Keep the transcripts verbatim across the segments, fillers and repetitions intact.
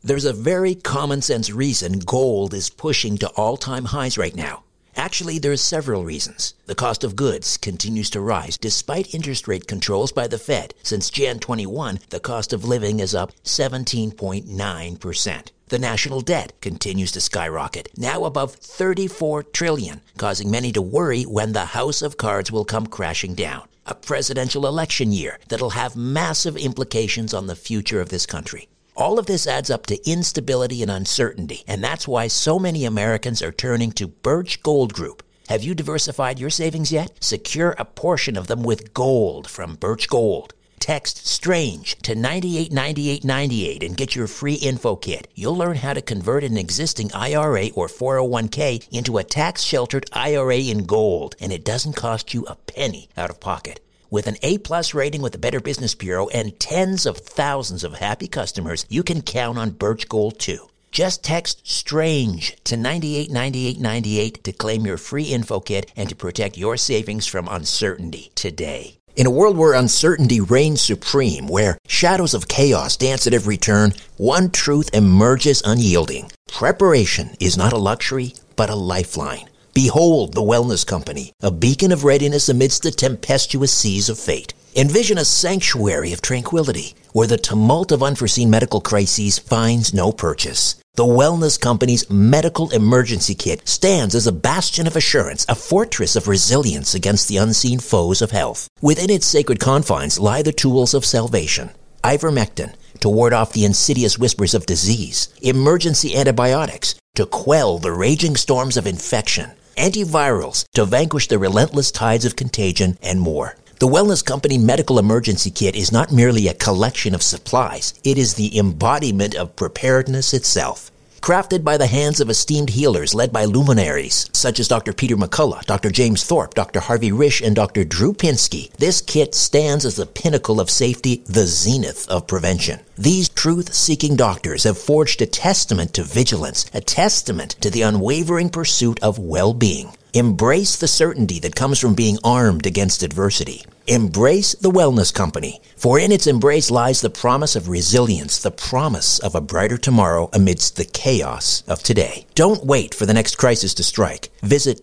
There's a very common sense reason gold is pushing to all-time highs right now. Actually, there's several reasons. The cost of goods continues to rise despite interest rate controls by the Fed. Since January twenty-first, the cost of living is up seventeen point nine percent. The national debt continues to skyrocket, now above thirty-four trillion dollars, causing many to worry when the house of cards will come crashing down. A presidential election year that'll have massive implications on the future of this country. All of this adds up to instability and uncertainty, and that's why so many Americans are turning to Birch Gold Group. Have you diversified your savings yet? Secure a portion of them with gold from Birch Gold. Text STRANGE to ninety-eight ninety-eight ninety-eight and get your free info kit. You'll learn how to convert an existing I R A or four oh one k into a tax-sheltered I R A in gold, and it doesn't cost you a penny out of pocket. With an A-plus rating with the Better Business Bureau and tens of thousands of happy customers, you can count on Birch Gold too. Just text STRANGE to ninety-eight ninety-eight ninety-eight to claim your free info kit and to protect your savings from uncertainty today. In a world where uncertainty reigns supreme, where shadows of chaos dance at every turn, one truth emerges unyielding. Preparation is not a luxury, but a lifeline. Behold the Wellness Company, a beacon of readiness amidst the tempestuous seas of fate. Envision a sanctuary of tranquility, where the tumult of unforeseen medical crises finds no purchase. The Wellness Company's Medical Emergency Kit stands as a bastion of assurance, a fortress of resilience against the unseen foes of health. Within its sacred confines lie the tools of salvation. Ivermectin, to ward off the insidious whispers of disease. Emergency antibiotics, to quell the raging storms of infection. Antivirals, to vanquish the relentless tides of contagion, and more. The Wellness Company Medical Emergency Kit is not merely a collection of supplies. It is the embodiment of preparedness itself. Crafted by the hands of esteemed healers led by luminaries such as Doctor Peter McCullough, Doctor James Thorpe, Doctor Harvey Risch, and Doctor Drew Pinsky, this kit stands as the pinnacle of safety, the zenith of prevention. These truth-seeking doctors have forged a testament to vigilance, a testament to the unwavering pursuit of well-being. Embrace the certainty that comes from being armed against adversity. Embrace the Wellness Company, for in its embrace lies the promise of resilience, the promise of a brighter tomorrow amidst the chaos of today. Don't wait for the next crisis to strike. Visit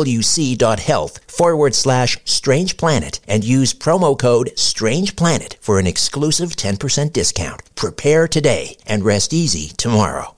twc.health forward slash Strange Planet and use promo code Strange Planet for an exclusive ten percent discount. Prepare today and rest easy tomorrow.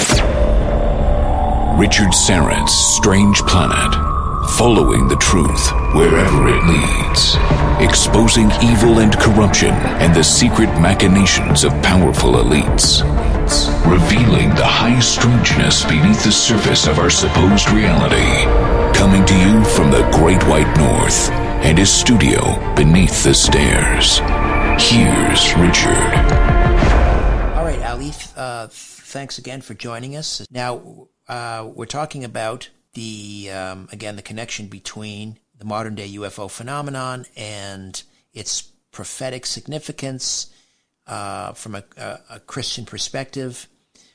Richard Syrett's Strange Planet, following the truth wherever it leads, exposing evil and corruption and the secret machinations of powerful elites, revealing the high strangeness beneath the surface of our supposed reality, coming to you from the Great White North and his studio beneath the stairs. Here's Richard. All right, Ali, uh, thanks again for joining us. Now, Uh, we're talking about the, um, again, the connection between the modern day U F O phenomenon and its prophetic significance uh, from a, a, a Christian perspective,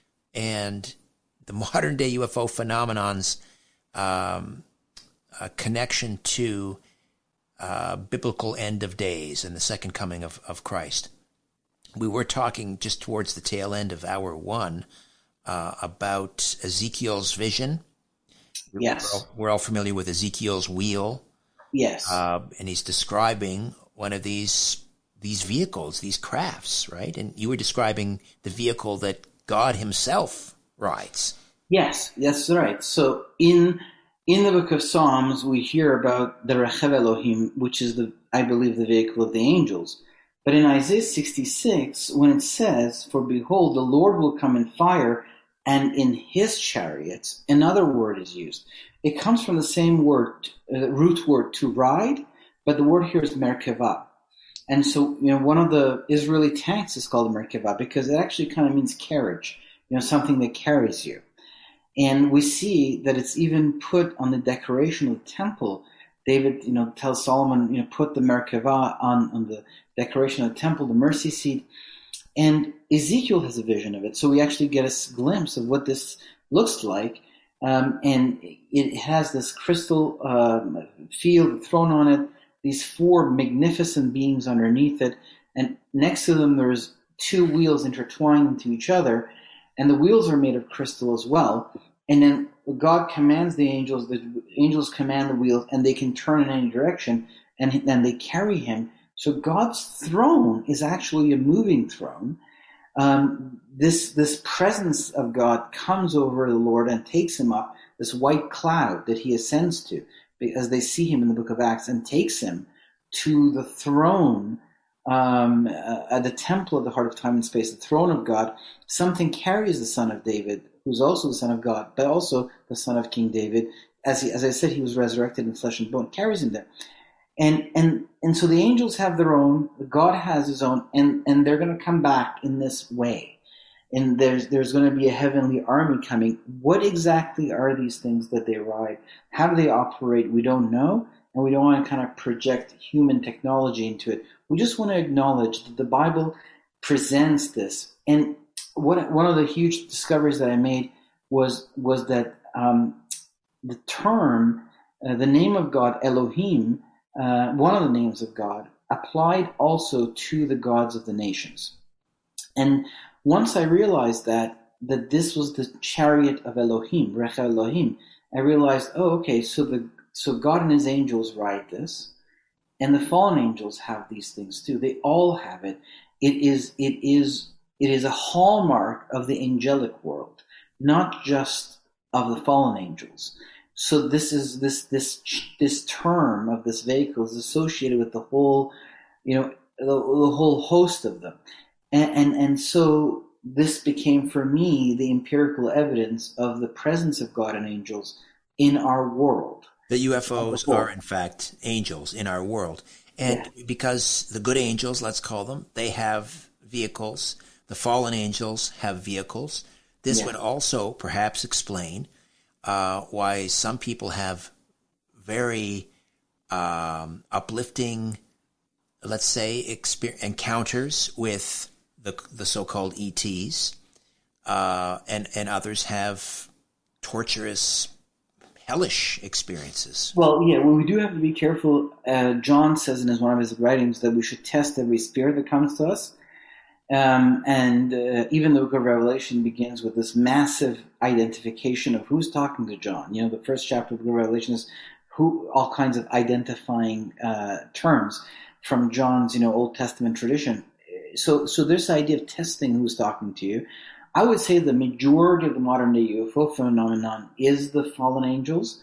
and the modern day U F O phenomenon's um, a connection to uh, biblical end of days and the second coming of, of Christ. We were talking just towards the tail end of hour one Uh, about Ezekiel's vision. Yes. We're all, we're all familiar with Ezekiel's wheel. Yes. Uh, and he's describing one of these these vehicles, these crafts, right? And you were describing the vehicle that God himself rides. Yes, that's right. So in in the book of Psalms, we hear about the Rechev Elohim, which is, the I believe, the vehicle of the angels. But in Isaiah sixty-six, when it says, "For behold, the Lord will come in fire, and in his chariots," another word is used. It comes from the same word, uh, root word to ride, but the word here is merkava. And so, you know, one of the Israeli tanks is called merkava because it actually kind of means carriage, you know, something that carries you. And we see that it's even put on the decoration of the temple. David, you know, tells Solomon, you know, put the merkava on, on the decoration of the temple, the mercy seat. And Ezekiel has a vision of it. So we actually get a glimpse of what this looks like. Um, and it has this crystal um, field thrown on it, these four magnificent beings underneath it. And next to them, there's two wheels intertwined into each other. and the wheels are made of crystal as well. And then God commands the angels, the angels command the wheels, and they can turn in any direction, and then they carry him. So God's throne is actually a moving throne. Um, this this presence of God comes over the Lord and takes him up, this white cloud that he ascends to, as they see him in the book of Acts, and takes him to the throne, um, uh, at the temple of the heart of time and space, the throne of God. Something carries the Son of David, who's also the Son of God, but also the Son of King David. As he, as I said, he was resurrected in flesh and bone, carries him there. And and and so the angels have their own, God has his own, and, and they're going to come back in this way. And there's there's going to be a heavenly army coming. What exactly are these things that they ride? How do they operate? We don't know, and we don't want to kind of project human technology into it. We just want to acknowledge that the Bible presents this. And what one of the huge discoveries that I made was was that um, the term, uh, the name of God, Elohim, Uh, one of the names of God, applied also to the gods of the nations. And once I realized that that this was the chariot of Elohim, Recha Elohim, I realized, oh, okay, so the so God and his angels ride this, and the fallen angels have these things too. They all have it. It is it is it is a hallmark of the angelic world, not just of the fallen angels. So this is this this this term of this vehicle is associated with the whole, you know, the, the whole host of them, and, and and so this became for me the empirical evidence of the presence of God and angels in our world. The U F Os are in fact angels in our world, and yeah. because the good angels, let's call them, they have vehicles. The fallen angels have vehicles. This yeah. would also perhaps explain Uh, why some people have very um, uplifting, let's say, exper- encounters with the the so-called E Ts, uh, and and others have torturous, hellish experiences. Well, yeah, well, we do have to be careful. Uh, John says in his, one of his writings that we should test every spirit that comes to us. Um, and uh, even the book of Revelation begins with this massive identification of who's talking to John. You know, the first chapter of the book of Revelation is who, all kinds of identifying uh, terms from John's, you know, Old Testament tradition. So, so this idea of testing who's talking to you, I would say the majority of the modern day U F O phenomenon is the fallen angels.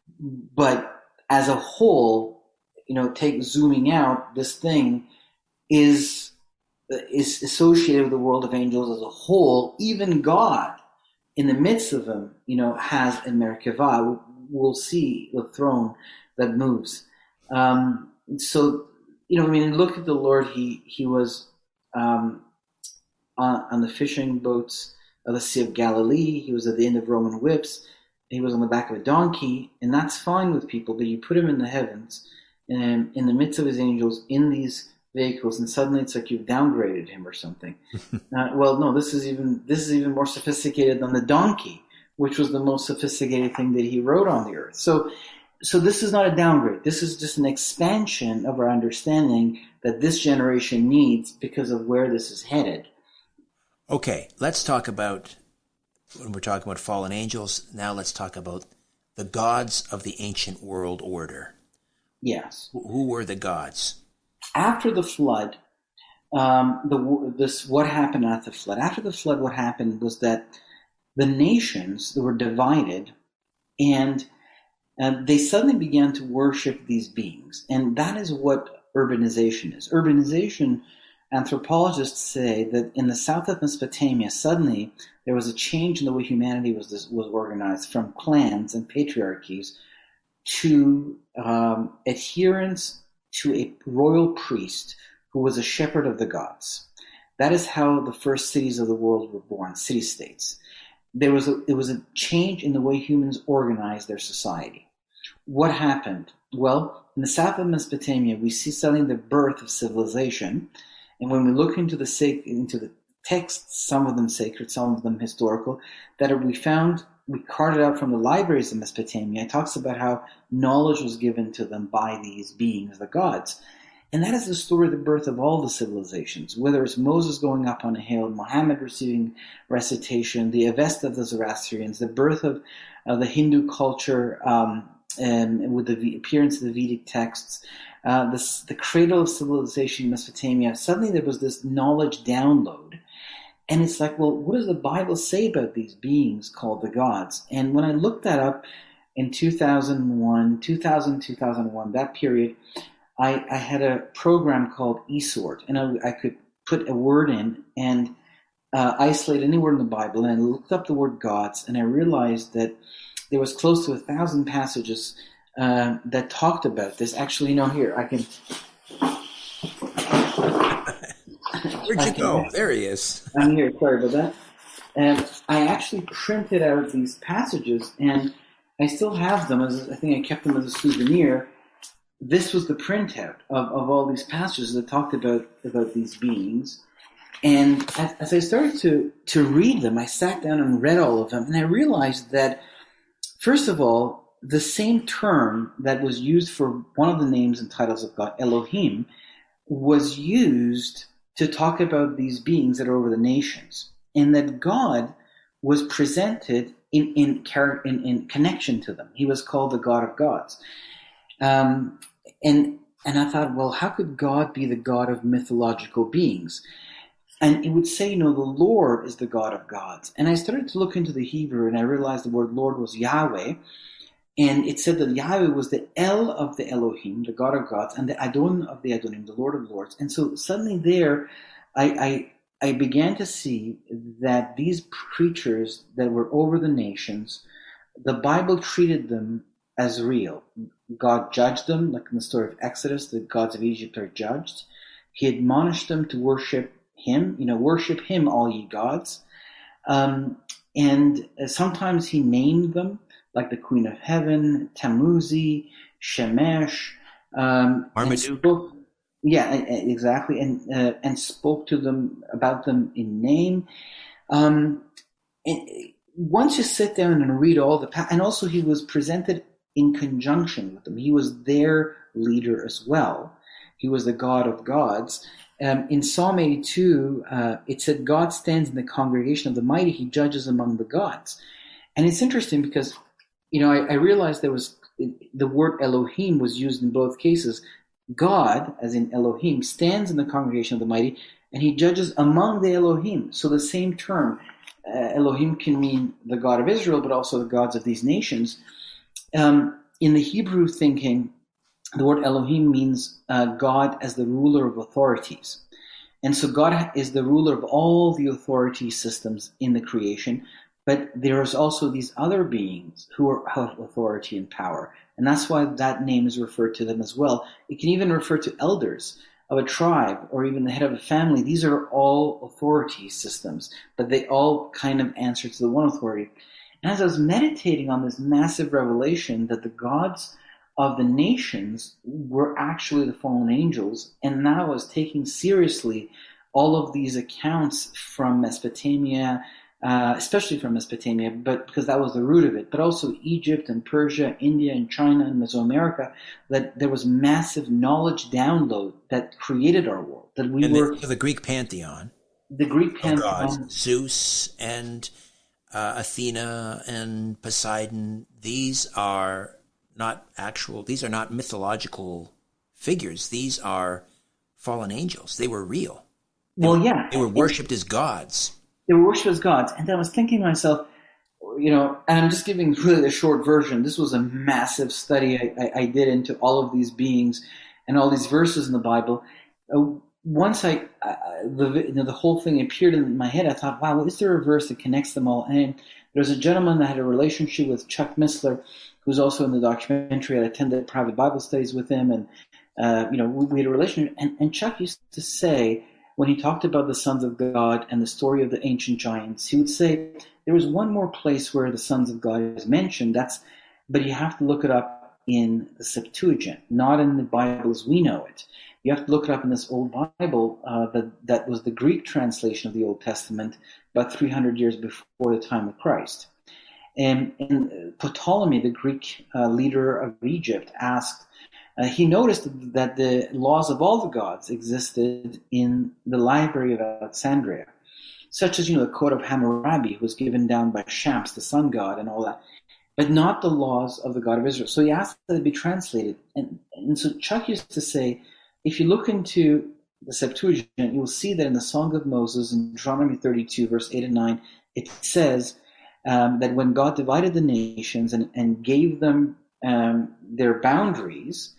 But as a whole, you know, take zooming out, this thing is is associated with the world of angels as a whole. Even God, in the midst of them, you know, has a Merkava. We'll see the throne that moves. Um, so, you know, I mean, look at the Lord. He he was um, on, on the fishing boats of the Sea of Galilee. He was at the end of Roman whips. He was on the back of a donkey, and that's fine with people. But you put him in the heavens, and in the midst of his angels, in these vehicles, and suddenly it's like you've downgraded him or something. uh, well, no, this is even this is even more sophisticated than the donkey, which was the most sophisticated thing that he rode on the earth. So, so this is not a downgrade. This is just an expansion of our understanding that this generation needs because of where this is headed. Okay, let's talk about, when we're talking about fallen angels, now let's talk about the gods of the ancient world order. Yes. Who were the gods? After the flood, um, the this what happened after the flood? After the flood, what happened was that the nations that were divided, and uh, they suddenly began to worship these beings, and that is what urbanization is. Urbanization, anthropologists say that in the south of Mesopotamia, suddenly there was a change in the way humanity was was organized from clans and patriarchies to um, adherence to a royal priest who was a shepherd of the gods. That is how the first cities of the world were born, city-states. There was a, it was a change in the way humans organized their society. What happened? Well, in the south of Mesopotamia, we see suddenly the birth of civilization. And when we look into the into the texts, some of them sacred, some of them historical, that we found, we carted out from the libraries of Mesopotamia, it talks about how knowledge was given to them by these beings, the gods. And that is the story of the birth of all the civilizations, whether it's Moses going up on a hill, Muhammad receiving recitation, the Avesta of the Zoroastrians, the birth of, of the Hindu culture um, and with the appearance of the Vedic texts, uh, this, the cradle of civilization in Mesopotamia. Suddenly there was this knowledge download. And it's like, well, what does the Bible say about these beings called the gods? And when I looked that up in two thousand one, two thousand, two thousand one, that period, I, I had a program called eSword, and I, I could put a word in and uh, isolate any word in the Bible, and I looked up the word gods, and I realized that there was close to a thousand passages uh, that talked about this. Actually, you know, here, I can... Where'd you go? There he is. I'm here, sorry about that. And I actually printed out these passages, and I still have them, as I think I kept them as a souvenir. This was the printout of, of all these passages that talked about, about these beings. And as, as I started to, to read them, I sat down and read all of them, and I realized that, first of all, the same term that was used for one of the names and titles of God, Elohim, was used to talk about these beings that are over the nations, and that God was presented in, in, in, in connection to them. He was called the God of gods. Um, and and I thought, well, how could God be the God of mythological beings? And it would say, you know, the Lord is the God of gods. And I started to look into the Hebrew, and I realized the word Lord was Yahweh. And it said that Yahweh was the El of the Elohim, the God of gods, and the Adon of the Adonim, the Lord of lords. And so suddenly there, I, I, I began to see that these creatures that were over the nations, the Bible treated them as real. God judged them, like in the story of Exodus, the gods of Egypt are judged. He admonished them to worship him, you know, worship him, all ye gods. Um, and sometimes he named them, like the Queen of Heaven, Tamuzi, Shemesh, um, Marmaduke. Spoke, yeah, exactly, and uh, and spoke to them about them in name. Um, and once you sit down and read all the, and also he was presented in conjunction with them. He was their leader as well. He was the God of gods. Um, in Psalm eighty-two, uh, it said, God stands in the congregation of the mighty. He judges among the gods. And it's interesting because, you know, I, I realized there was, the word Elohim was used in both cases. God, as in Elohim, stands in the congregation of the mighty, and he judges among the Elohim. So the same term, uh, Elohim, can mean the God of Israel, but also the gods of these nations. Um, in the Hebrew thinking, the word Elohim means uh, God as the ruler of authorities. And so God is the ruler of all the authority systems in the creation, but there's also these other beings who are, have authority and power. And that's why that name is referred to them as well. It can even refer to elders of a tribe or even the head of a family. These are all authority systems, but they all kind of answer to the one authority. And as I was meditating on this massive revelation that the gods of the nations were actually the fallen angels, and now I was taking seriously all of these accounts from Mesopotamia, uh, especially from Mesopotamia, but because that was the root of it, but also Egypt and Persia, India and China and Mesoamerica, that there was massive knowledge download that created our world. That we and were the, the Greek pantheon, the Greek pantheon, gods, Zeus and uh, Athena and Poseidon. These are not actual, these are not mythological figures. These are fallen angels. They were real. They well, were, yeah. They were worshipped as gods. They were worshipped as gods. And then I was thinking to myself, you know, and I'm just giving really the short version. This was a massive study I, I, I did into all of these beings and all these verses in the Bible. Uh, once I, uh, the, you know, the whole thing appeared in my head, I thought, wow, well, is there a verse that connects them all? And there's a gentleman that had a relationship with Chuck Missler, who's also in the documentary. I attended private Bible studies with him, and uh, you know, we, we had a relationship. And, and Chuck used to say, when he talked about the sons of God and the story of the ancient giants, he would say there was one more place where the sons of God is mentioned. That's, but you have to look it up in the Septuagint, not in the Bible as we know it. You have to look it up in this old Bible uh, that that was the Greek translation of the Old Testament, about three hundred years before the time of Christ. And, and Ptolemy, the Greek uh, leader of Egypt, asked Uh, he noticed that the laws of all the gods existed in the library of Alexandria, such as, you know, the Code of Hammurabi, who was given down by Shams, the sun god, and all that, but not the laws of the God of Israel. So he asked that it be translated. And, and so Chuck used to say, if you look into the Septuagint, you will see that in the Song of Moses, in Deuteronomy thirty-two, verse eight and nine, it says um, that when God divided the nations and, and gave them um, their boundaries,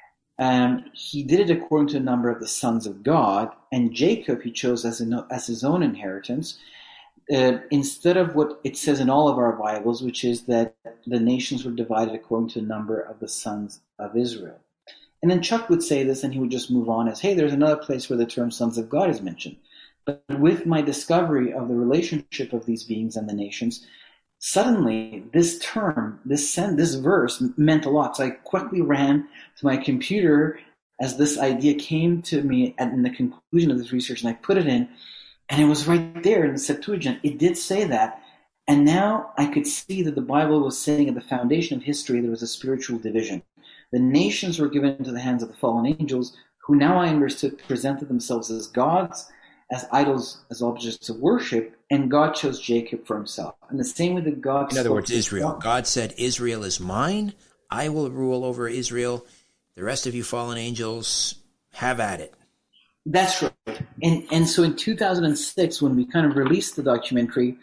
um, he did it according to the number of the sons of God, and Jacob he chose as, a, as his own inheritance, uh, instead of what it says in all of our Bibles, which is that the nations were divided according to the number of the sons of Israel. And then Chuck would say this, and he would just move on as, hey, there's another place where the term sons of God is mentioned. But with my discovery of the relationship of these beings and the nations, suddenly this term, this this verse meant a lot. So I quickly ran to my computer as this idea came to me at in the conclusion of this research, and I put it in, and it was right there in the Septuagint. It did say that. And now I could see that the Bible was saying at the foundation of history there was a spiritual division. The nations were given into the hands of the fallen angels, who now I understood presented themselves as gods, as idols, as objects of worship, and God chose Jacob for himself. And the same with the God. In other words, Israel. God said, Israel is mine. I will rule over Israel. The rest of you fallen angels, have at it. That's right. And and so in two thousand six, when we kind of released the documentary,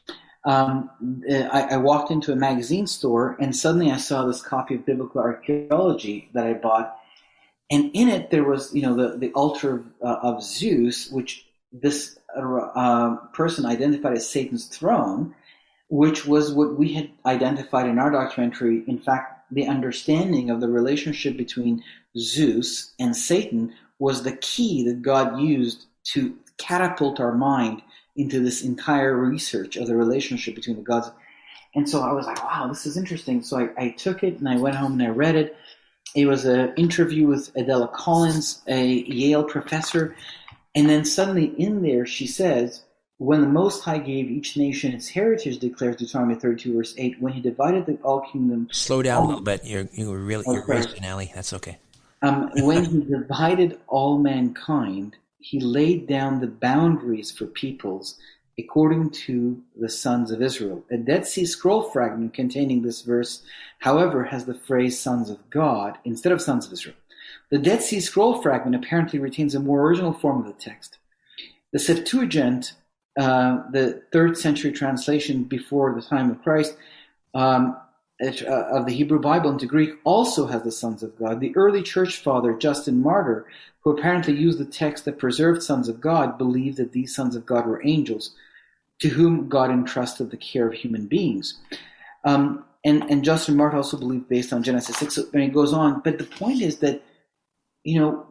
Um, I, I walked into a magazine store, and suddenly I saw this copy of Biblical Archaeology that I bought, and in it there was, you know, the, the altar of, uh, of Zeus, which this uh, person identified as Satan's throne, which was what we had identified in our documentary. In fact, the understanding of the relationship between Zeus and Satan was the key that God used to catapult our mind into this entire research of the relationship between the gods. And so I was like, wow, this is interesting. So I, I took it and I went home and I read it. It was an interview with Adela Collins, a Yale professor. And then suddenly in there she says, when the Most High gave each nation its heritage, declares Deuteronomy thirty-two, verse eight, when he divided the all kingdoms. Slow down all, a little bit. You're, you were really, you're okay. racing, Allie. That's okay. Um, when he divided all mankind, he laid down the boundaries for peoples according to the sons of Israel. A Dead Sea Scroll fragment containing this verse, however, has the phrase sons of God instead of sons of Israel. The Dead Sea Scroll fragment apparently retains a more original form of the text. The Septuagint, uh, the third century translation before the time of Christ, um, it, uh, of the Hebrew Bible into Greek, also has the sons of God. The early church father, Justin Martyr, who apparently used the text that preserved sons of God, believed that these sons of God were angels to whom God entrusted the care of human beings. Um, and, and Justin Martyr also believed based on Genesis six, and it goes on. But the point is that, you know,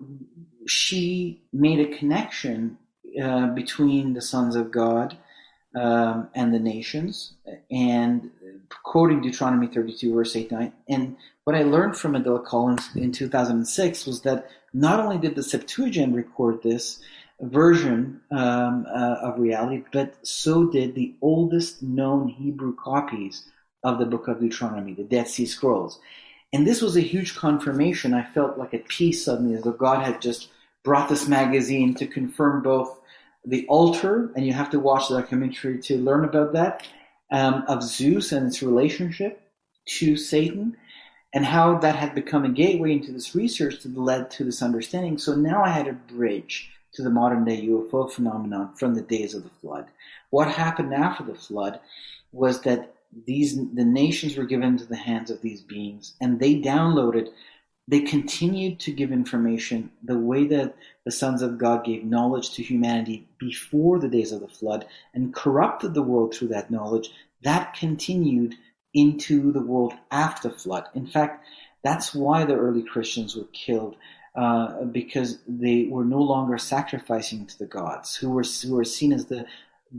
she made a connection uh, between the sons of God um, and the nations, and quoting Deuteronomy thirty-two, verse eight, nine. And what I learned from Adela Collins in two thousand six was that not only did the Septuagint record this version um, uh, of reality, but so did the oldest known Hebrew copies of the book of Deuteronomy, the Dead Sea Scrolls. And this was a huge confirmation. I felt like at peace suddenly, as though God had just brought this magazine to confirm both the altar, and you have to watch the documentary to learn about that, um, of Zeus and its relationship to Satan, and how that had become a gateway into this research that led to this understanding. So now I had a bridge to the modern day U F O phenomenon from the days of the flood. What happened after the flood was that these the nations were given into the hands of these beings, and they downloaded, they continued to give information the way that the sons of God gave knowledge to humanity before the days of the flood and corrupted the world through that knowledge. That continued into the world after the flood. In fact, that's why the early Christians were killed, uh, because they were no longer sacrificing to the gods, who were who were seen as the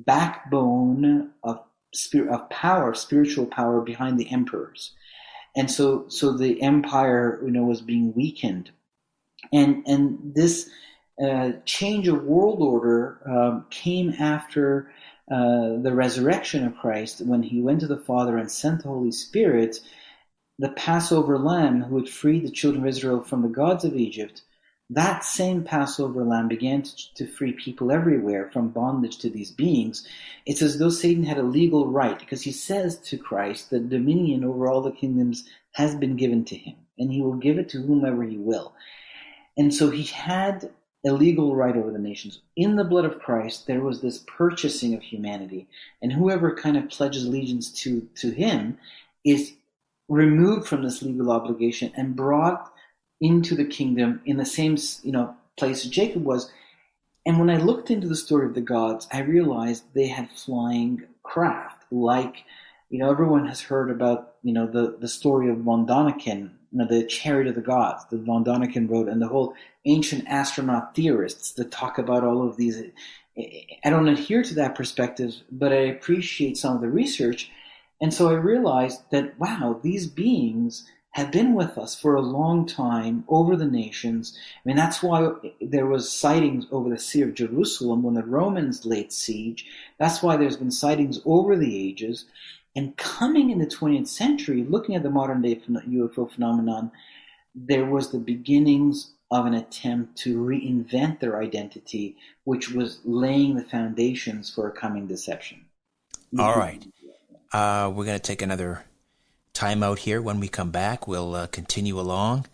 backbone of spirit of power, spiritual power behind the emperors. And so, so the empire, you know, was being weakened, and and this uh, change of world order um, came after uh, the resurrection of Christ, when he went to the Father and sent the Holy Spirit. the Passover lamb who had freed the children of Israel from the gods of Egypt, that same Passover lamb began to, to free people everywhere from bondage to these beings. It's as though Satan had a legal right, because he says to Christ that dominion over all the kingdoms has been given to him, and he will give it to whomever he will. And so he had a legal right over the nations. In the blood of Christ, there was this purchasing of humanity, and whoever kind of pledges allegiance to, to him is removed from this legal obligation and brought into the kingdom in the same, you know, place Jacob was. And when I looked into the story of the gods, I realized they had flying craft. Like, you know, everyone has heard about, you know, the, the story of von Däniken, you know, the Chariot of the Gods that von Däniken wrote, and the whole ancient astronaut theorists that talk about all of these. I don't adhere to that perspective, but I appreciate some of the research. And so I realized that, wow, these beings have been with us for a long time over the nations. I mean, that's why there was sightings over the Sea of Jerusalem when the Romans laid siege. That's why there's been sightings over the ages. And coming in the twentieth century, looking at the modern-day U F O phenomenon, there was the beginnings of an attempt to reinvent their identity, which was laying the foundations for a coming deception. All right. Uh, we're going to take another time out here. When we come back, we'll uh, continue along.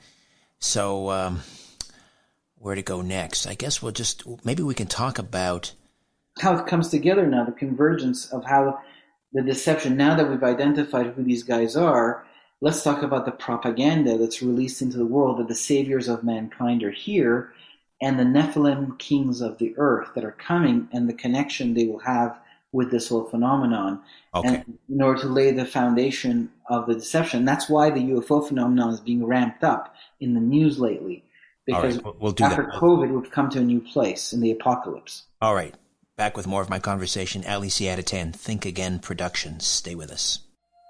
So um, where to go next? I guess we'll just, maybe we can talk about how it comes together now, the convergence of how the deception, now that we've identified who these guys are, let's talk about the propaganda that's released into the world that the saviors of mankind are here, and the Nephilim kings of the earth that are coming, and the connection they will have with this whole phenomenon. Okay. And in order to lay the foundation of the deception. That's why the U F O phenomenon is being ramped up in the news lately. Because All right, we'll do after that. COVID, we've come to a new place in the apocalypse. All right. Back with more of my conversation. Ali Siadatan, Think Again Productions. Stay with us.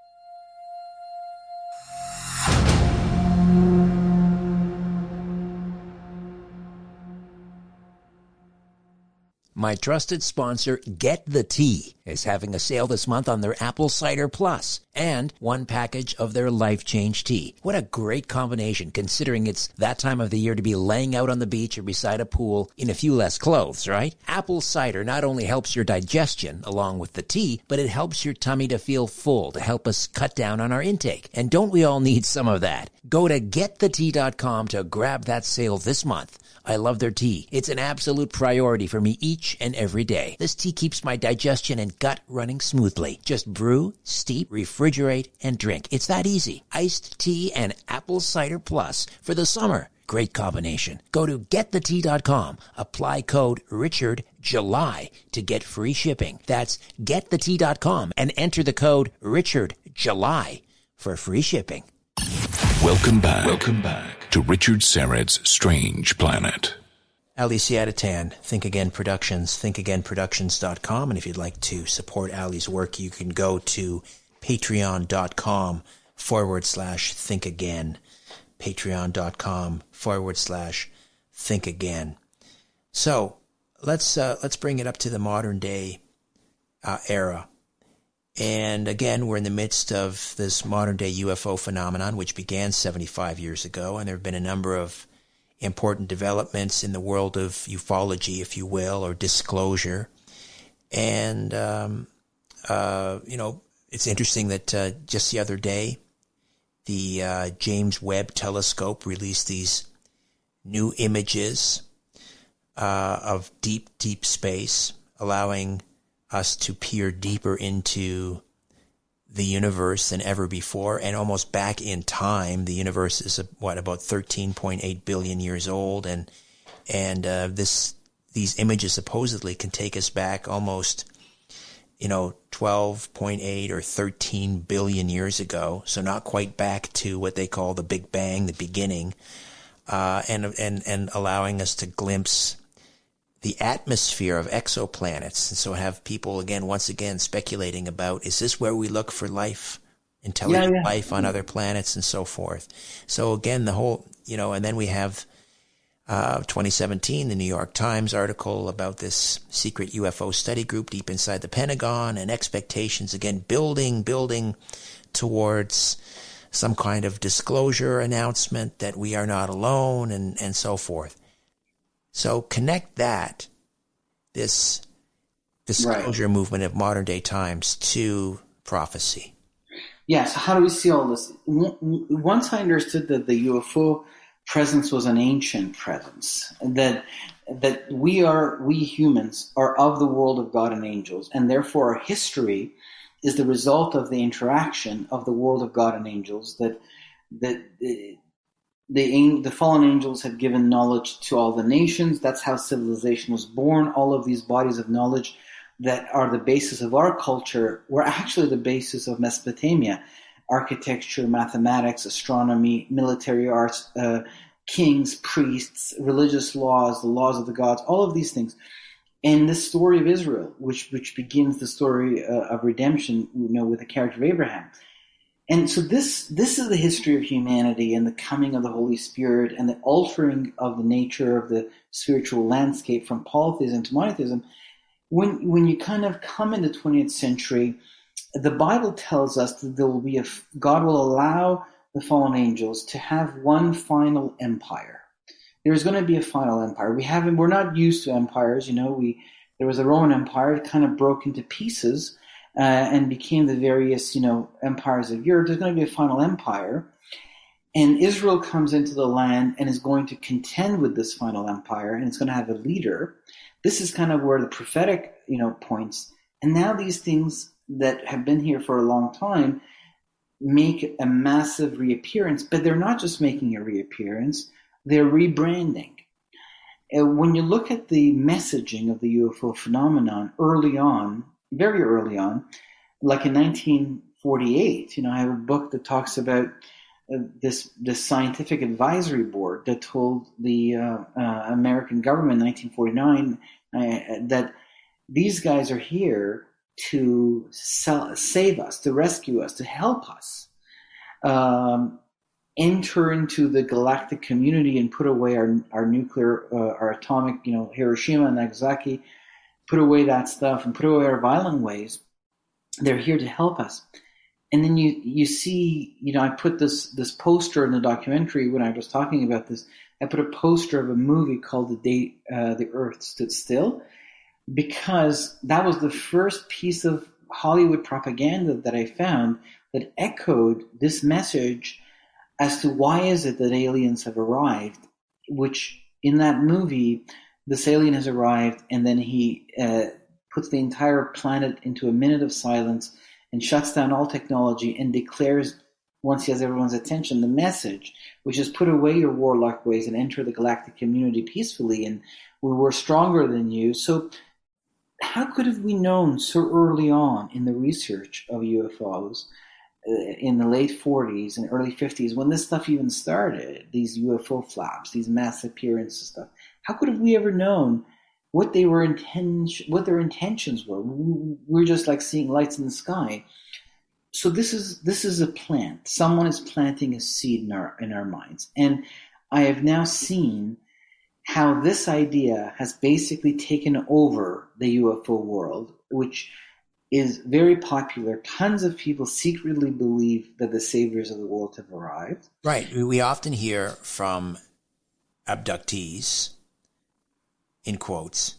My trusted sponsor, Get the Tea, is having a sale this month on their Apple Cider Plus and one package of their Life Change Tea. What a great combination, considering it's that time of the year to be laying out on the beach or beside a pool in a few less clothes, right? Apple cider not only helps your digestion along with the tea, but it helps your tummy to feel full, to help us cut down on our intake. And don't we all need some of that? Go to get the tea dot com to grab that sale this month. I love their tea. It's an absolute priority for me each and every day. This tea keeps my digestion and gut running smoothly. Just brew, steep, refrigerate, and drink. It's that easy. Iced tea and apple cider plus for the summer. Great combination. Go to get the tea dot com. Apply code Richard July to get free shipping. That's get the tea dot com and enter the code Richard July for free shipping. Welcome back. Welcome back to Richard Syrett's Strange Planet. Ali Siadatan, Think Again Productions, think again productions dot com. And if you'd like to support Ali's work, you can go to patreon.com forward slash think again. Patreon.com forward slash think again. So let's uh, let's bring it up to the modern day uh, era. And again, we're in the midst of this modern-day U F O phenomenon, which began seventy-five years ago, and there have been a number of important developments in the world of ufology, if you will, or disclosure. And, um, uh, you know, it's interesting that uh, just the other day, the uh, James Webb Telescope released these new images uh, of deep, deep space, allowing us to peer deeper into the universe than ever before, and almost back in time. The universe is what, about thirteen point eight billion years old, and and uh, this these images supposedly can take us back almost, you know, twelve point eight or thirteen billion years ago. So not quite back to what they call the Big Bang, the beginning, uh, and and and allowing us to glimpse the atmosphere of exoplanets. And so have people, again, once again, speculating about, is this where we look for life, intelligent yeah, yeah. life on other planets and so forth? So again, the whole, you know, and then we have uh, twenty seventeen, the New York Times article about this secret U F O study group deep inside the Pentagon, and expectations, again, building, building towards some kind of disclosure announcement that we are not alone, and, and so forth. So connect that, this disclosure right. movement of modern day times, to prophecy. Yeah, so how do we see all this? Once I understood that the U F O presence was an ancient presence, that that we are, we humans are of the world of God and angels, and therefore our history is the result of the interaction of the world of God and angels, that that the, the, the fallen angels have given knowledge to all the nations. That's how civilization was born. All of these bodies of knowledge that are the basis of our culture were actually the basis of Mesopotamia: architecture, mathematics, astronomy, military arts, uh, kings, priests, religious laws, the laws of the gods, all of these things. And the story of Israel, which which begins the story uh, of redemption, you know, with the character of Abraham. And so this this is the history of humanity and the coming of the Holy Spirit and the altering of the nature of the spiritual landscape from polytheism to monotheism. When when you kind of come in the twentieth century, the Bible tells us that there will be a God will allow the fallen angels to have one final empire. There is going to be a final empire. We haven't we're not used to empires, you know. We there was a Roman Empire. It kind of broke into pieces uh, and became the various, you know, empires of Europe. There's going to be a final empire, and Israel comes into the land and is going to contend with this final empire, and it's going to have a leader. This is kind of where the prophetic, you know, points. And now these things that have been here for a long time make a massive reappearance, but they're not just making a reappearance, they're rebranding. And when you look at the messaging of the U F O phenomenon early on, very early on, like in nineteen forty-eight, you know, I have a book that talks about uh, this this scientific advisory board that told the uh, uh, American government in nineteen forty-nine uh, that these guys are here to sell, save us, to rescue us, to help us um, enter into the galactic community and put away our our nuclear, uh, our atomic, you know, Hiroshima and Nagasaki, put away that stuff and put away our violent ways. They're here to help us. And then you you see, you know, I put this this poster in the documentary when I was talking about this. I put a poster of a movie called The Day uh, the Earth Stood Still, because that was the first piece of Hollywood propaganda that I found that echoed this message as to why is it that aliens have arrived, which in that movie, this alien has arrived and then he uh, puts the entire planet into a minute of silence and shuts down all technology and declares, once he has everyone's attention, the message, which is put away your warlike ways and enter the galactic community peacefully, and we were stronger than you. So how could have we known so early on in the research of U F Os uh, in the late forties and early fifties, when this stuff even started, these U F O flaps, these mass appearances stuff, how could have we ever known what they were intention, what their intentions were? We we're just like seeing lights in the sky. So this is this is a plant. Someone is planting a seed in our in our minds, and I have now seen how this idea has basically taken over the U F O world, which is very popular. Tons of people secretly believe that the saviors of the world have arrived. Right. We often hear from abductees, in quotes,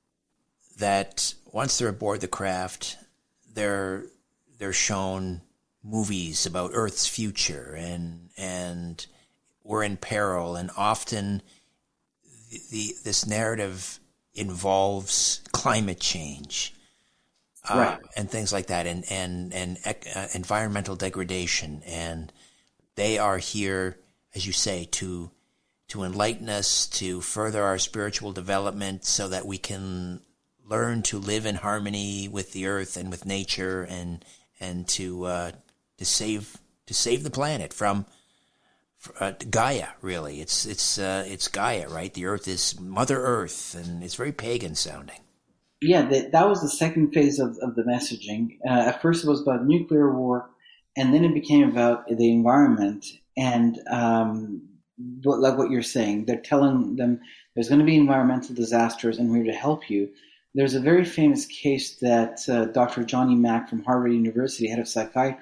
that once they're aboard the craft, they're they're shown movies about Earth's future, and and we're in peril, and often the, the this narrative involves climate change, uh, right. and things like that, and and and uh, environmental degradation, and they are here, as you say, to to enlighten us, to further our spiritual development, so that we can learn to live in harmony with the earth and with nature, and and to uh, to save to save the planet from uh, Gaia. Really, it's it's uh, it's Gaia, right? The earth is Mother Earth, and it's very pagan sounding. Yeah, that, that was the second phase of, of the messaging. Uh, at first, it was about nuclear war, and then it became about the environment. And um, like what you're saying, they're telling them there's going to be environmental disasters, and we're here to help you. There's a very famous case that uh, Doctor Johnny Mack from Harvard University, head of psychiatry,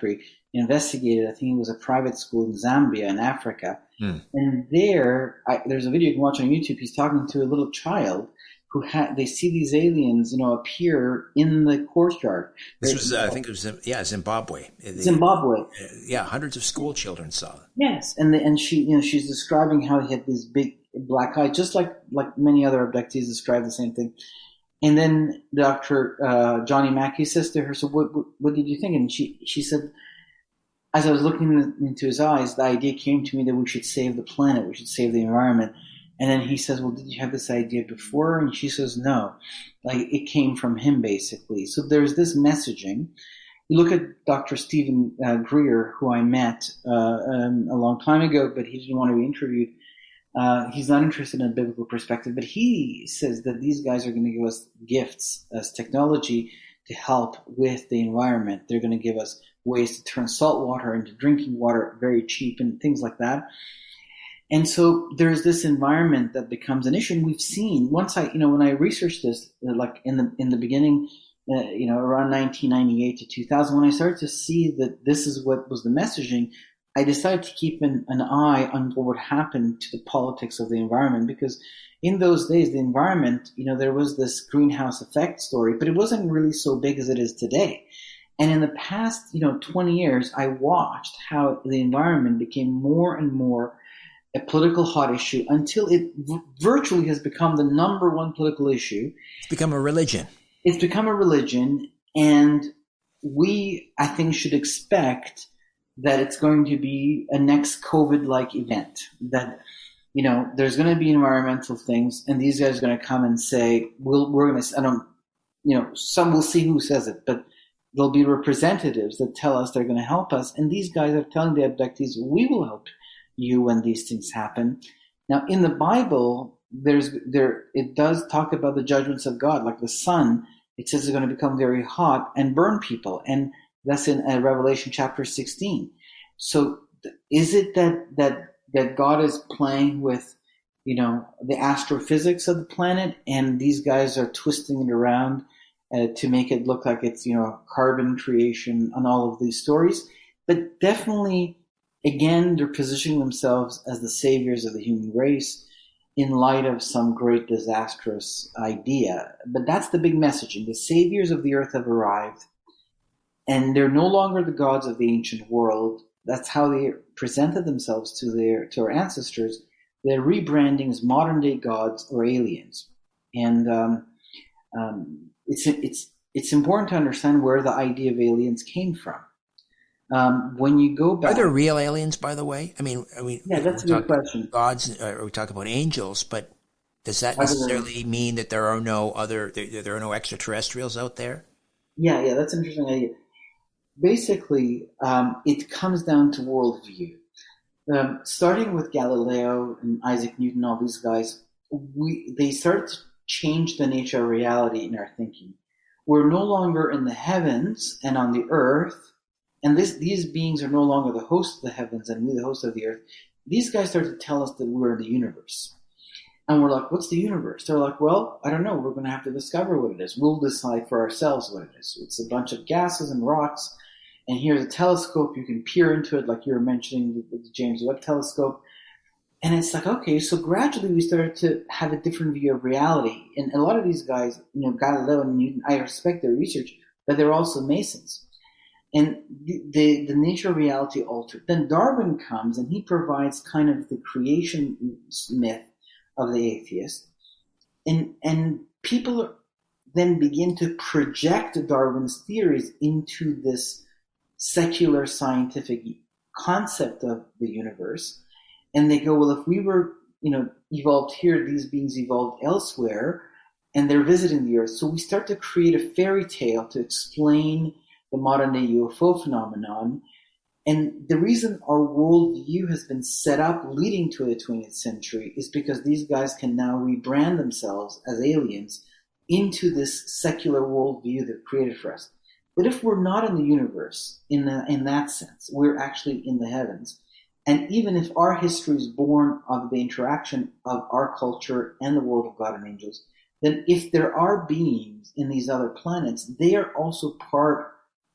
investigated. I think it was a private school in Zambia in Africa. Mm. And there, I, there's a video you can watch on YouTube. He's talking to a little child who had, they see these aliens, you know, appear in the courtyard. This was, uh, I think it was, yeah, Zimbabwe. Zimbabwe. Uh, yeah, hundreds of school children saw it. Yes, and the, and she, you know, she's describing how he had these big black eyes, just like like many other abductees describe the same thing. And then Doctor Uh, Johnny Mackey says to her, "So what, what what did you think?" And she she said, as I was looking into his eyes, the idea came to me that we should save the planet, we should save the environment. And then he says, well, did you have this idea before? And she says, no. Like, it came from him, basically. So there's this messaging. You look at Doctor Stephen uh, Greer, who I met uh, um, a long time ago, but he didn't want to be interviewed. Uh, he's not interested in a biblical perspective, but he says that these guys are going to give us gifts as technology to help with the environment. They're going to give us ways to turn salt water into drinking water very cheap and things like that. And so there's this environment that becomes an issue. And we've seen, once I, you know, when I researched this, like in the in the beginning, uh, you know, around nineteen ninety-eight to two thousand, when I started to see that this is what was the messaging, I decided to keep an, an eye on what would happen to the politics of the environment. Because in those days, the environment, you know, there was this greenhouse effect story, but it wasn't really so big as it is today. And in the past, you know, twenty years, I watched how the environment became more and more a political hot issue until it v- virtually has become the number one political issue. It's become a religion. It's become a religion, and we, I think, should expect that it's going to be a next COVID-like event. That, you know, there's going to be environmental things, and these guys are going to come and say, we'll, we're going to, I don't, you know, some will see who says it, but there'll be representatives that tell us they're going to help us, and these guys are telling the abductees, we will help you when these things happen. Now, in the Bible, there's there it does talk about the judgments of God, like the sun. It says it's going to become very hot and burn people, and that's in uh, Revelation chapter sixteen. So, is it that that that God is playing with, you know, the astrophysics of the planet, and these guys are twisting it around uh, to make it look like it's, you know, carbon creation and all of these stories? But definitely, again, they're positioning themselves as the saviors of the human race in light of some great disastrous idea. But that's the big messaging. The saviors of the earth have arrived, and they're no longer the gods of the ancient world. That's how they presented themselves to their to our ancestors. They're rebranding as modern-day gods or aliens. And um, um, it's it's it's important to understand where the idea of aliens came from. Um, when you go back, are there real aliens, by the way? I mean, I mean, yeah, that's a good question. Gods, or we talk about angels, but does that necessarily mean that there are no other, there, there are no extraterrestrials out there? Yeah, yeah, that's an interesting idea. Basically, um, it comes down to worldview. Um, starting with Galileo and Isaac Newton, all these guys, we they started to change the nature of reality in our thinking. We're no longer in the heavens and on the earth. And this, these beings are no longer the host of the heavens and we the host of the earth. These guys start to tell us that we're in the universe. And we're like, what's the universe? They're like, well, I don't know. We're going to have to discover what it is. We'll decide for ourselves what it is. It's a bunch of gases and rocks. And here's a telescope. You can peer into it, like you were mentioning with the James Webb telescope. And it's like, okay, so gradually we started to have a different view of reality. And a lot of these guys, you know, Galileo and Newton, I respect their research, but they're also Masons. And the, the, the nature of reality altered. Then Darwin comes and he provides kind of the creation myth of the atheist. And, and people then begin to project Darwin's theories into this secular scientific concept of the universe. And they go, well, if we were, you know, evolved here, these beings evolved elsewhere, and they're visiting the earth. So we start to create a fairy tale to explain the modern-day U F O phenomenon. And the reason our worldview has been set up leading to the twentieth century is because these guys can now rebrand themselves as aliens into this secular worldview they've created for us. But if we're not in the universe, in, the, in that sense, we're actually in the heavens. And even if our history is born of the interaction of our culture and the world of God and angels, then if there are beings in these other planets, they are also part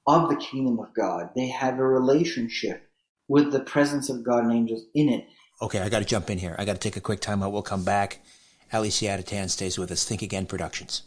of the kingdom of God. They have a relationship with the presence of God and angels in it. Okay, I got to jump in here. I got to take a quick time out. We'll come back. Ali Siadatan stays with us. Think Again Productions.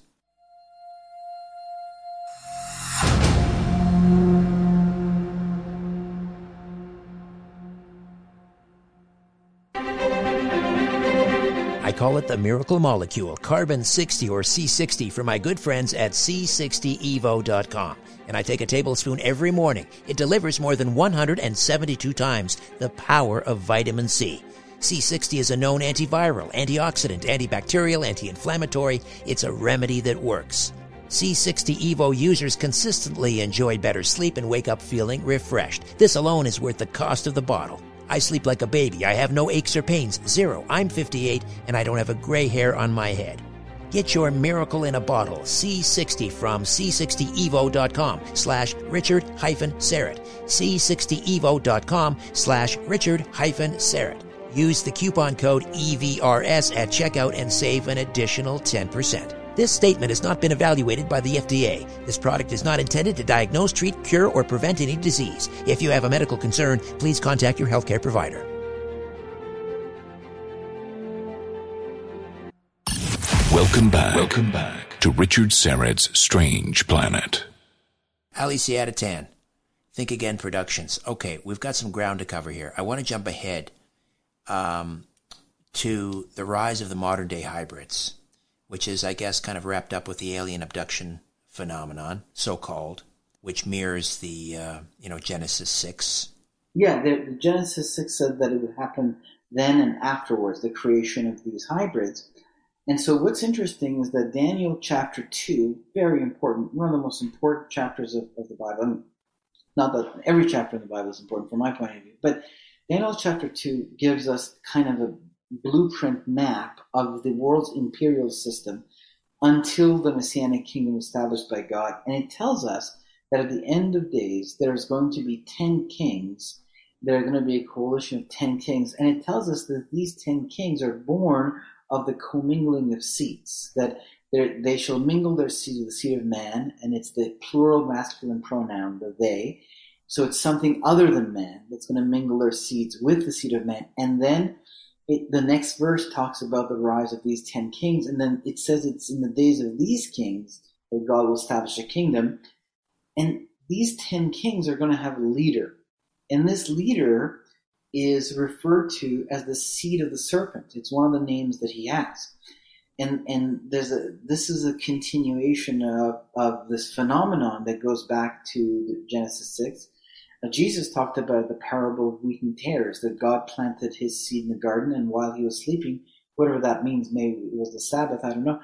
I call it the miracle molecule, carbon sixty or C sixty, for my good friends at C sixty evo dot com. And I take a tablespoon every morning. It delivers more than one hundred seventy-two times the power of vitamin C. C sixty is a known antiviral, antioxidant, antibacterial, anti-inflammatory. It's a remedy that works. C sixty evo users consistently enjoy better sleep and wake up feeling refreshed. This alone is worth the cost of the bottle. I sleep like a baby. I have no aches or pains. Zero. I'm fifty-eight, and I don't have a gray hair on my head. Get your miracle in a bottle, C sixty, from C sixty evo dot com slash Richard hyphen Serrett. C sixty evo dot com slash Richard hyphen Serrett. Use the coupon code E V R S at checkout and save an additional ten percent. This statement has not been evaluated by the F D A. This product is not intended to diagnose, treat, cure, or prevent any disease. If you have a medical concern, please contact your healthcare provider. Welcome back. Welcome back to Richard Serrett's Strange Planet. Ali Siadatan, Think Again Productions. Okay, we've got some ground to cover here. I want to jump ahead um, to the rise of the modern-day hybrids, which is, I guess, kind of wrapped up with the alien abduction phenomenon, so-called, which mirrors the, uh, you know, Genesis six. Yeah, the, the Genesis six said that it would happen then and afterwards, the creation of these hybrids. And so what's interesting is that Daniel chapter two, very important, one of the most important chapters of, of the Bible. I mean, not that every chapter in the Bible is important from my point of view, but Daniel chapter two gives us kind of a blueprint map of the world's imperial system until the Messianic kingdom established by God. And it tells us that at the end of days, there's going to be ten kings. There's going to be a coalition of ten kings. And it tells us that these ten kings are born of the commingling of seeds, that they shall mingle their seed with the seed of man, and it's the plural masculine pronoun, the they. So it's something other than man that's going to mingle their seeds with the seed of man. And then It, the next verse talks about the rise of these ten kings, and then it says it's in the days of these kings that God will establish a kingdom. And these ten kings are going to have a leader. And this leader is referred to as the seed of the serpent. It's one of the names that he has. And and there's a this is a continuation of, of this phenomenon that goes back to Genesis six. Now, Jesus talked about the parable of wheat and tares, that God planted his seed in the garden, and while he was sleeping, whatever that means, maybe it was the Sabbath, I don't know,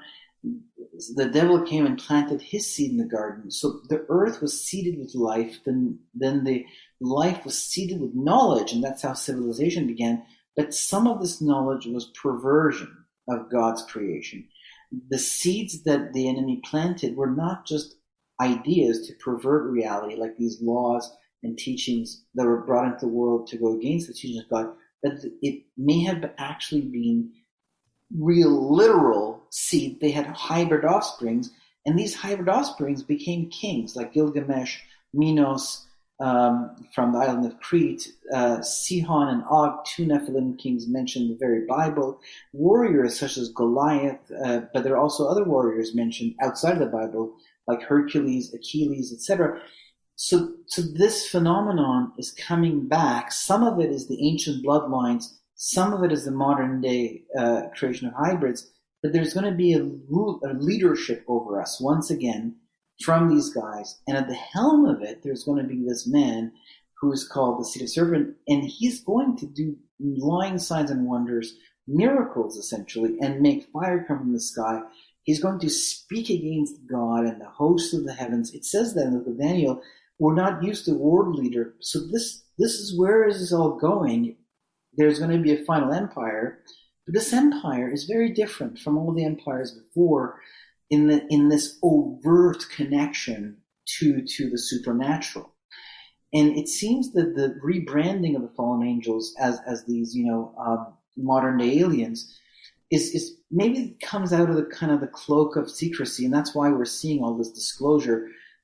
the devil came and planted his seed in the garden. So the earth was seeded with life, then, then the life was seeded with knowledge, and that's how civilization began. But some of this knowledge was perversion of God's creation. The seeds that the enemy planted were not just ideas to pervert reality, like these laws and teachings that were brought into the world to go against the teachings of God, but it may have actually been real, literal seed. They had hybrid offsprings, and these hybrid offsprings became kings, like Gilgamesh, Minos, um, from the island of Crete, uh, Sihon and Og, two Nephilim kings mentioned in the very Bible, warriors such as Goliath, uh, but there are also other warriors mentioned outside of the Bible, like Hercules, Achilles, et cetera. So, so this phenomenon is coming back. Some of it is the ancient bloodlines. Some of it is the modern day uh, creation of hybrids. But there's going to be a, rule, a leadership over us once again from these guys. And at the helm of it, there's going to be this man who is called the seed of serpent. And he's going to do lying signs and wonders, miracles essentially, and make fire come from the sky. He's going to speak against God and the hosts of the heavens. It says that in the book of Daniel, we're not used to world leader. So this this is where is this all going? There's going to be a final empire, but this empire is very different from all the empires before in the in this overt connection to to the supernatural. And it seems that the rebranding of the fallen angels as as these you know um, modern day aliens is is maybe comes out of the kind of the cloak of secrecy, and that's why we're seeing all this disclosure.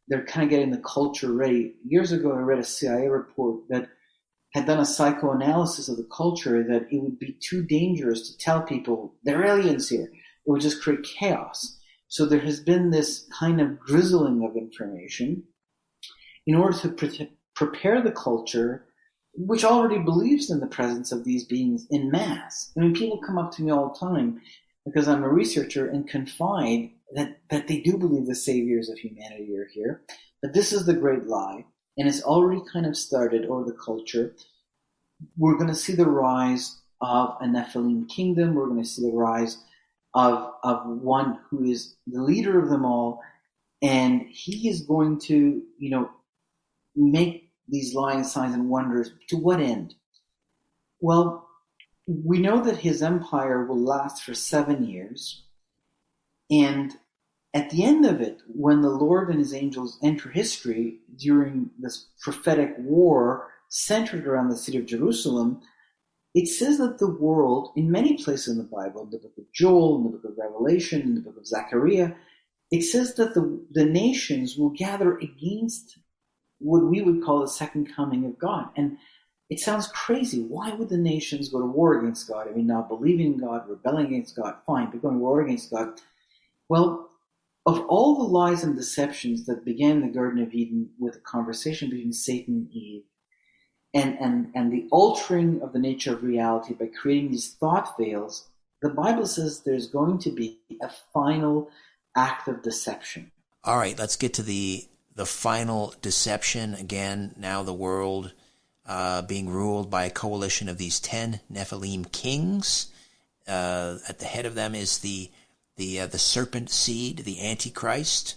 they're kind of getting the culture ready. Years ago, I read a C I A report that had done a psychoanalysis of the culture, that it would be too dangerous to tell people there are aliens here. It would just create chaos. So there has been this kind of drizzling of information in order to pre- prepare the culture, which already believes in the presence of these beings in mass. I mean, people come up to me all the time because I'm a researcher and confide that, that they do believe the saviors of humanity are here. But this is the great lie, and it's already kind of started over the culture. We're going to see the rise of a Nephilim kingdom. We're going to see the rise of of one who is the leader of them all, and he is going to, you know, make these lying signs and wonders. To what end? Well, we know that his empire will last for seven years, and at the end of it, when the Lord and his angels enter history during this prophetic war centered around the city of Jerusalem, it says that the world, in many places in the Bible, in the book of Joel, in the book of Revelation, in the book of Zechariah, it says that the, the nations will gather against what we would call the second coming of God. And it sounds crazy. Why would the nations go to war against God? I mean, not believing in God, rebelling against God, fine, but going to war against God. Well, of all the lies and deceptions that began in the Garden of Eden with a conversation between Satan and Eve, and, and, and the altering of the nature of reality by creating these thought veils, the Bible says there's going to be a final act of deception. All right, let's get to the the final deception. Again, now the world uh, being ruled by a coalition of these ten Nephilim kings. Uh, at the head of them is the the uh, the serpent seed, the Antichrist.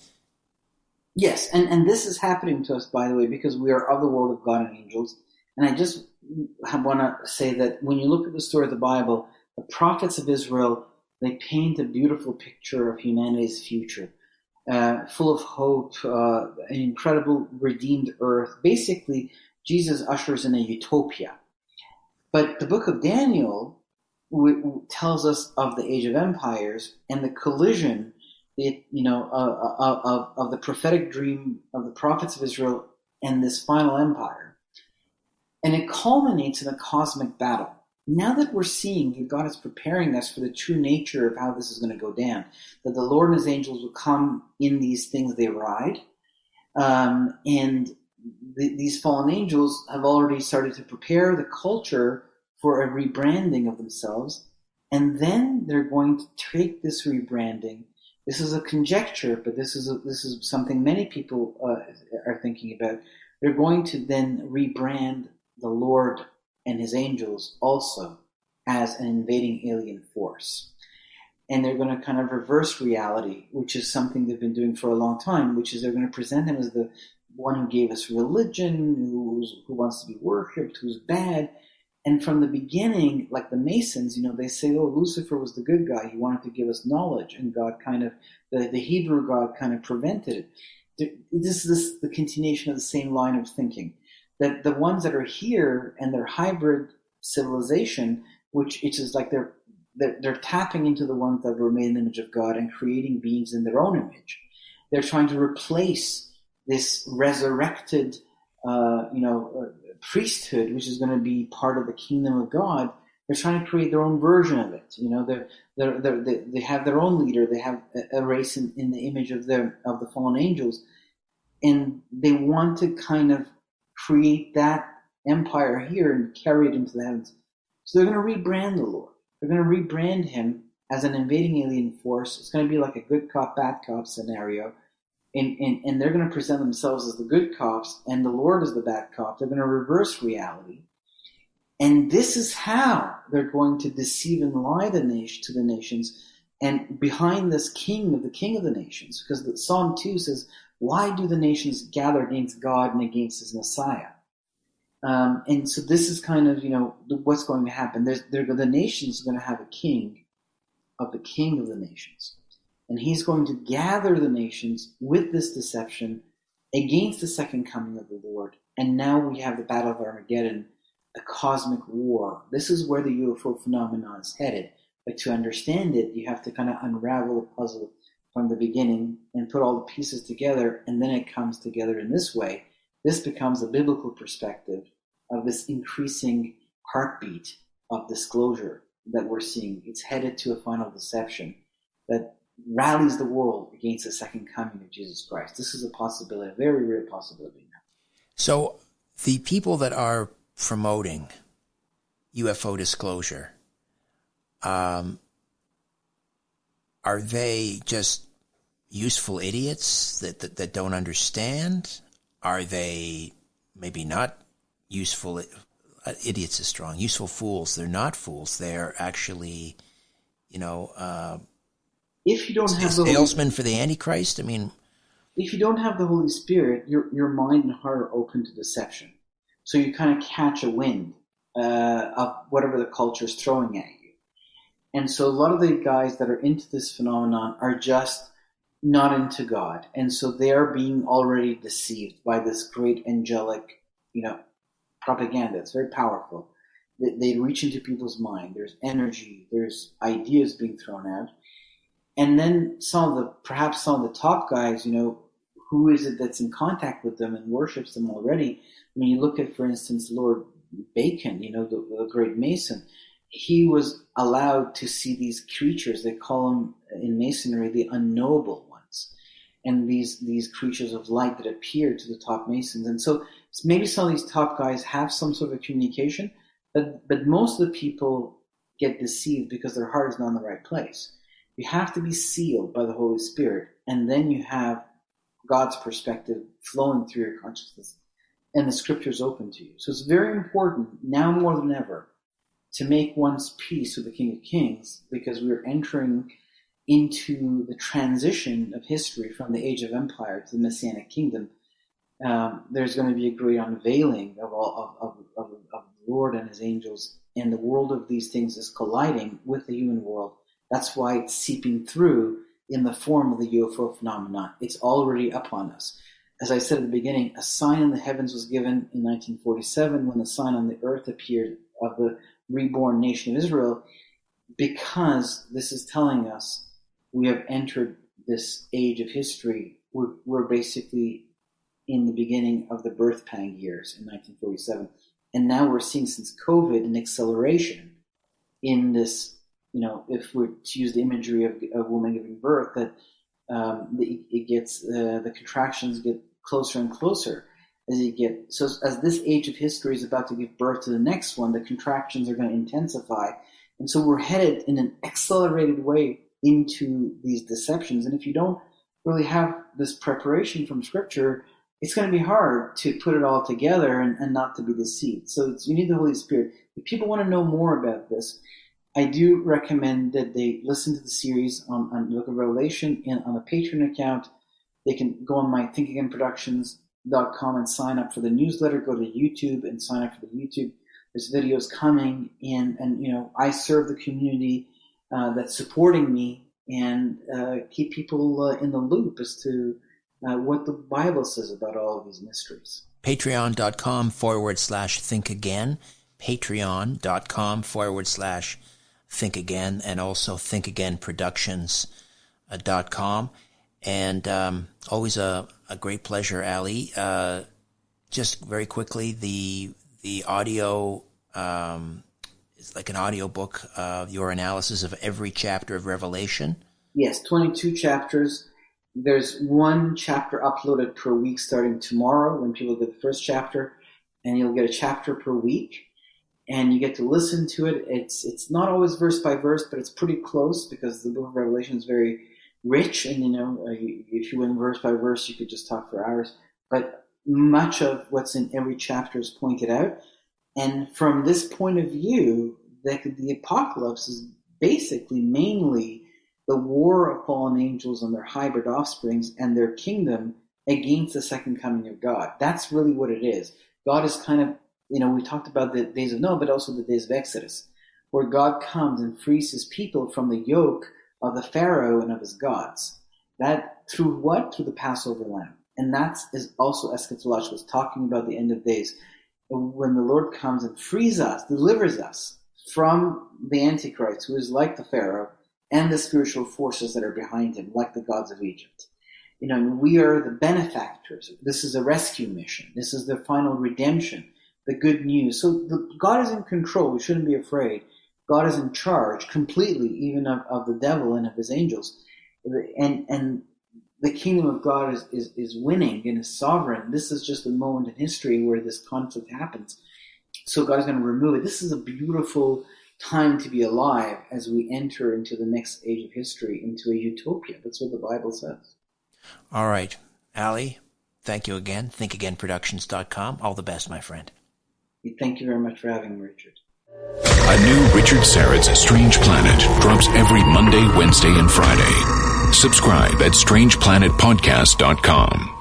Yes, and, and this is happening to us, by the way, because we are of the world of God and angels. And I just want to say that when you look at the story of the Bible, the prophets of Israel, they paint a beautiful picture of humanity's future, uh, full of hope, uh, an incredible redeemed earth. Basically, Jesus ushers in a utopia. But the book of Daniel w- w- tells us of the age of empires and the collision It, you know, uh, uh, of, of the prophetic dream of the prophets of Israel and this final empire. And it culminates in a cosmic battle. Now that we're seeing that God is preparing us for the true nature of how this is going to go down, that the Lord and his angels will come in these things they ride, um, and the, these fallen angels have already started to prepare the culture for a rebranding of themselves, and then they're going to take this rebranding. This is a conjecture, but this is a, this is something many people uh, are thinking about. They're going to then rebrand the Lord and his angels also as an invading alien force. And they're going to kind of reverse reality, which is something they've been doing for a long time, which is they're going to present him as the one who gave us religion, who's, who wants to be worshipped, who's bad. And from the beginning, like the Masons, you know, they say, oh, Lucifer was the good guy. He wanted to give us knowledge. And God kind of, the, the Hebrew God kind of prevented it. This is the continuation of the same line of thinking. That the ones that are here and their hybrid civilization, which it is like they're, they're, they're tapping into the ones that were made in the image of God and creating beings in their own image. They're trying to replace this resurrected, uh, you know, uh, priesthood, which is going to be part of the kingdom of God. They're trying to create their own version of it. You know, they're, they're, they're, they they have their own leader. They have a, a race in, in the image of their of the fallen angels, and they want to kind of create that empire here and carry it into the heavens. So they're going to rebrand the Lord. They're going to rebrand him as an invading alien force. It's going to be like a good cop, bad cop scenario. And, and, and they're going to present themselves as the good cops and the Lord as the bad cop. They're going to reverse reality. And this is how they're going to deceive and lie the nation, to the nations. And behind this king of the king of the nations, because the, Psalm two says, why do the nations gather against God and against his Messiah? Um, and so this is kind of, you know, what's going to happen. There's, the nations are going to have a king of the king of the nations. And he's going to gather the nations with this deception against the second coming of the Lord. And now we have the Battle of Armageddon, a cosmic war. This is where the U F O phenomenon is headed. But to understand it, you have to kind of unravel the puzzle from the beginning and put all the pieces together, and then it comes together in this way, this becomes a biblical perspective of this increasing heartbeat of disclosure that we're seeing. It's headed to a final deception that rallies the world against the second coming of Jesus Christ. This is a possibility, a very real possibility now. So the people that are promoting U F O disclosure, um, are they just useful idiots that, that, that don't understand? Are they maybe not useful? Uh, idiots is strong. Useful fools. They're not fools. They're actually, you know, uh, if you don't have the salesmen for the Antichrist. I mean, if you don't have the Holy Spirit, your your mind and heart are open to deception. So you kind of catch a wind uh, of whatever the culture is throwing at you. And so a lot of the guys that are into this phenomenon are just not into God. And so they are being already deceived by this great angelic, you know, propaganda. It's very powerful. They, they reach into people's mind. There's energy. There's ideas being thrown out. And then some of the, perhaps some of the top guys, you know, who is it that's in contact with them and worships them already? I mean, you look at, for instance, Lord Bacon, you know, the, the great Mason. He was allowed to see these creatures. They call them in Masonry the unknowable ones, and these these creatures of light that appear to the top Masons. And so maybe some of these top guys have some sort of communication, but but most of the people get deceived because their heart is not in the right place. You have to be sealed by the Holy Spirit, and then you have God's perspective flowing through your consciousness, and the Scriptures open to you. So it's very important, now more than ever, to make one's peace with the King of Kings, because we're entering into the transition of history from the Age of Empire to the Messianic Kingdom. Um, there's going to be a great unveiling of all of, of, of, of the Lord and His angels, and the world of these things is colliding with the human world. That's why it's seeping through in the form of the U F O phenomenon. It's already upon us. As I said at the beginning, a sign in the heavens was given in nineteen forty-seven when the sign on the earth appeared of the reborn nation of Israel, because this is telling us we have entered this age of history. We're, we're basically in the beginning of the birth pang years in nineteen forty-seven. And now we're seeing, since COVID, an acceleration in this. You know, if we're to use the imagery of a woman giving birth, that um, the, it gets uh, the contractions get closer and closer as you get. So as this age of history is about to give birth to the next one, the contractions are going to intensify, and so we're headed in an accelerated way into these deceptions. And if you don't really have this preparation from Scripture, it's going to be hard to put it all together and, and not to be deceived. So it's, you need the Holy Spirit. If people want to know more about this, I do recommend that they listen to the series on, on the Book of Revelation and on the Patreon account. They can go on my think again productions dot com and sign up for the newsletter. Go to YouTube and sign up for the YouTube. There's videos coming, and, and you know, I serve the community uh, that's supporting me, and uh, keep people uh, in the loop as to uh, what the Bible says about all of these mysteries. Patreon.com forward slash think again. Patreon.com forward slash Think Again, and also think again productions dot com. And um, always a, a great pleasure, Ali. Uh, just very quickly, the the audio um, is like an audio book of your analysis of every chapter of Revelation. Yes, twenty-two chapters. There's one chapter uploaded per week starting tomorrow when people get the first chapter, and you'll get a chapter per week. And you get to listen to it. It's it's not always verse by verse, but it's pretty close because the Book of Revelation is very rich. And, you know, uh, you, if you went verse by verse, you could just talk for hours. But much of what's in every chapter is pointed out. And from this point of view, the, the apocalypse is basically mainly the war of fallen angels and their hybrid offsprings and their kingdom against the second coming of God. That's really what it is. God is kind of, you know, we talked about the days of Noah, but also the days of Exodus, where God comes and frees his people from the yoke of the Pharaoh and of his gods. That through what? Through the Passover lamb. And that is also eschatological. It's talking about the end of days. When the Lord comes and frees us, delivers us from the Antichrist, who is like the Pharaoh, and the spiritual forces that are behind him, like the gods of Egypt. You know, we are the benefactors. This is a rescue mission. This is the final redemption, the good news. So the, God is in control. We shouldn't be afraid. God is in charge completely, even of, of the devil and of his angels. And and the kingdom of God is, is, is winning and is sovereign. This is just a moment in history where this conflict happens. So God is going to remove it. This is a beautiful time to be alive as we enter into the next age of history, into a utopia. That's what the Bible says. All right. Ali, thank you again. think again productions dot com. All the best, my friend. Thank you very much for having me, Richard. A new Richard Syrett's Strange Planet drops every Monday, Wednesday, and Friday. Subscribe at strange planet podcast dot com.